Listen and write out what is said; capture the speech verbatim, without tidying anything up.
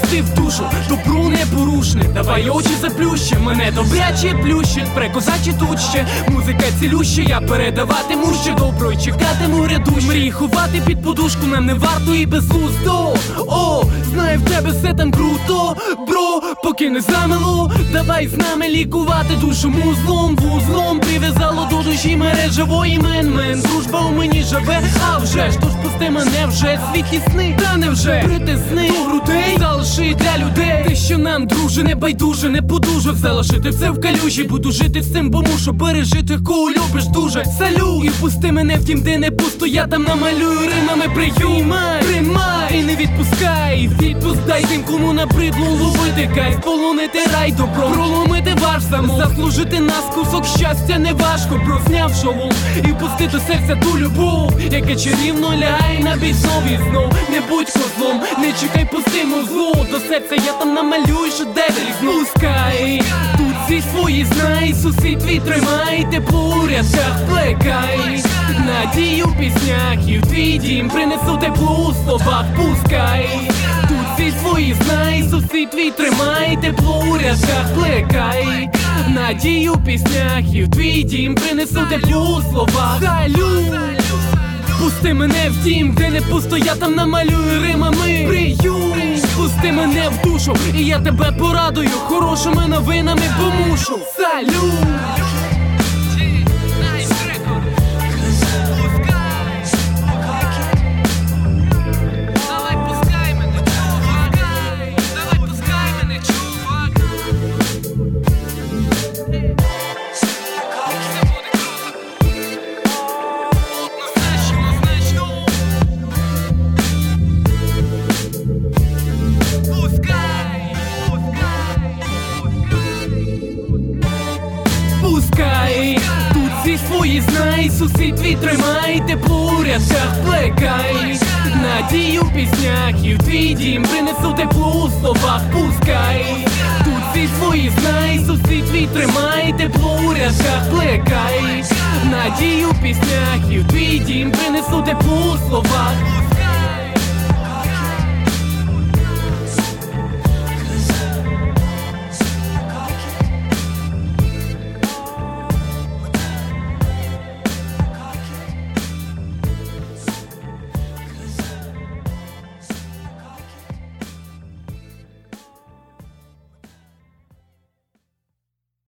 впусти в душу, добру непорушне. Давай очі заплющи, мене добряче плющить. Прекозачі тут ще, музика цілюща. Я передаватиму ще добро і чекатиму рядущі. Мрії ховати під подушку нам не варто і безглуздо. О, знаю, в тебе все там круто, бро, поки не замило. Давай з нами лікувати душу музлом, вузлом. Прив'язало до душі мережевої мен-мен. Дружба у мені живе, а вже ж, тож пусти мене вже, світлі сни. Та невже притисни до грудей, залиши для людей те, що нам, друже, не байдуже, не подужав залишити все в калюжі. Буду жити з цим, бо мушу пережити, кого любиш дуже. Салют! І впусти мене в тім, де не пусто, я там намалюю римами. Приймай, приймай і не відпускай. Відпуск дай тим, кому набридло ловити кайф, полонити рай, добро, проломити ваш замок. Заслужити нас кусок щастя не важко, бро, зняв шолом і впусти до серця ту любов, яка чарівно лягає на бій знов і знов. Не будь козлом, не чекай, пусти музло. До серця я там намалюю шедеврі знов. Пускай, тут всі свої знай, сусід твій тримай, тепло у рядках плекай. Надію в піснях і в твій дім принесу тепло у словах. Пускай, тут всі свої знай, сусід твій тримай, тепло у рядках плекай. Надію в піснях і в твій дім принесу тепло у словах. Салют! Пусти мене в дім, де не пусто, я там намалюю римами. Прийом! Пусти мене в душу, і я тебе порадую хорошими новинами, бо мушу. Салют! Пускай, тут всі свої знай, сусід твій тримай, тепло у рядках плекай. Надію в піснях і в твій дім принесу тепло у словах. Пускай, тут всі свої знай, сусід твій тримай, тепло у рядках плекай. Надію в піснях і в твій дім принесу тепло у словах.